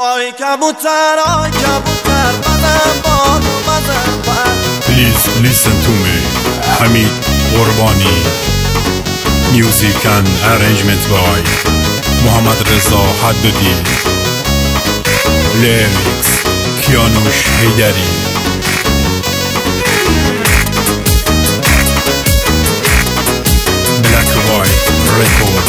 آی کبوتر بزن بال و بزن پر. Please listen to me. Hamid Qurbani. Music and arrangement by Muhammad Reza Haddadi. Lyrics Kianush Haydari. Black White Record.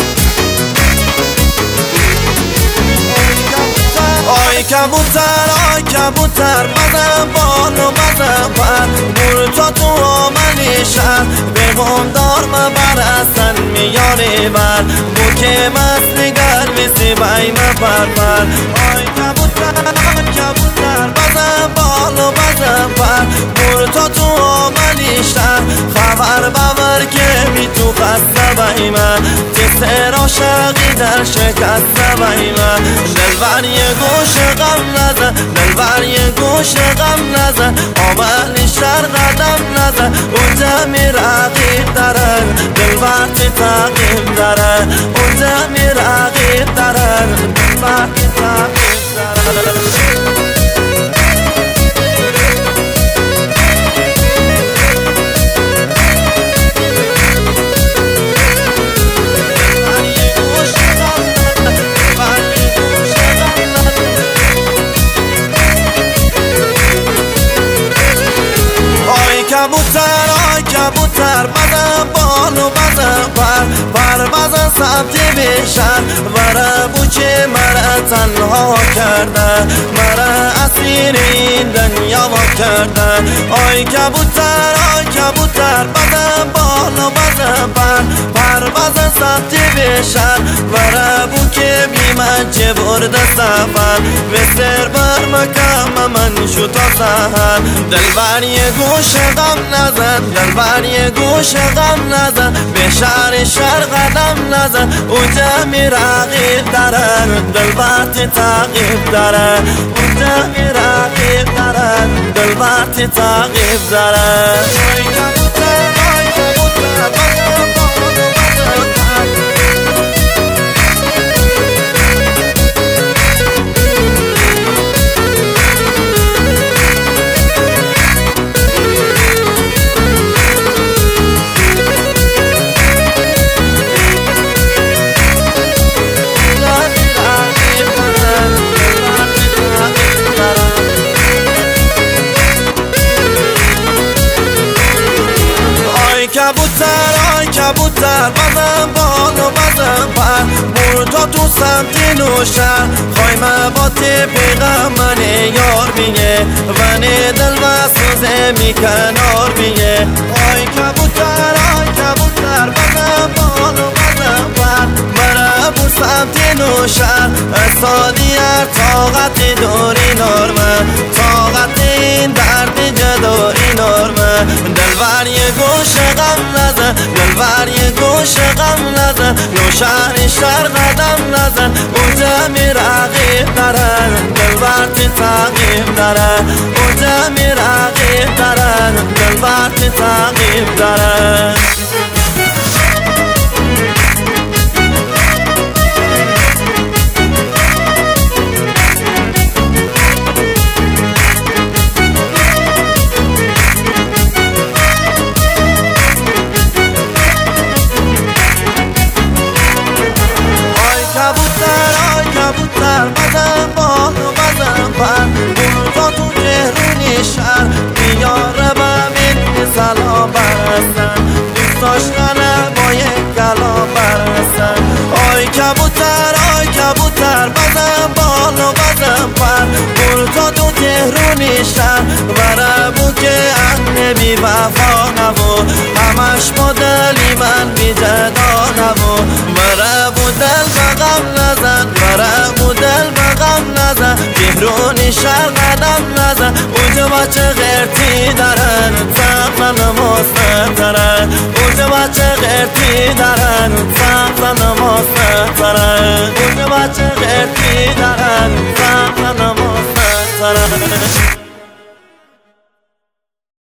آی کبوتر بزن بال و بزن پر. بور تا تو آمنی شهر بگم دار مبرستن میاری بر. بو که مسلی گرویسی بیم پر. آی کبوتر بزن بال و بزن پر. بور تا تو آمنی شهر خبر ببر که بی تو قصه بیمه. تسر عاشقی در شکسته بیمه. دلبر یه گوش غم نزن، دلبر یه گوش غم نزن. آملی شر قدم نزن، اونجا می رقیب دارن. دلبر تی تقیب دارن، اونجا می رقیب دارن. دلبر تی تقیب دارن. کبوتر بزن بال و بزن پر بزن سمت بشن. برا بوچه مرا تنها کردن، مرا اسیر این دنیا کردن. آی کبوتر بزن بال و بزن پر بزن سمت بشن. برا بوچه بیمنچه برده سفر بسر بر مکم من شو تا سهر. دلبر یه گوش غم نزن، دلبر یه گوش غم نزن. به شهر قدم نزن، اونجا می رقیب دارن. دلبر تی تقیب دارن، اونجا می رقیب دارن. دلبر تی تقیب دارن. آی کبوتر کبوتر بزن بال و بزن پر. بور تا تو سمت نوشن خواهیم با تی پیغم من یار بیه. ونه دل و سوزه می کنار بیه. آی کبوتر بزن بال و بزن پر. مرا بور سمت نوشن سادی هر طاقت دوری نرمه. طاقت این درد جدایی نرمه. دلبر یه گوش غم نزن، دلبر یه گوش غم نزن. شهر قدم نزن، اونجا می رقیب دارن. دلبر تی تقیب دارن، اونجا می رقیب دارن. دلبر تی تقیب دارن. کبوتر بزن بال و بزن پر. بور تا تو تهرونی شهر بیاره ببین سلام برسن. دوست داشتنه با یک کلام برسن. آی کبوتر بزن بال و بزن پر. بور تا تو تهرونی شهر برا بو که اهل بی وفا نبو. همش مدلی من بی جدا نبو. برا بو دل بغم نزن، برا بو دل بغم نزن. تهرونی شهر قدم نزن، اونجا بچه غیرتی دارن. سقف نماز ندارن، اونجا بچه غیرتی دارن. سقف نماز ندارن، اونجا بچه غیرتی دارن. سقف نماز ندارن.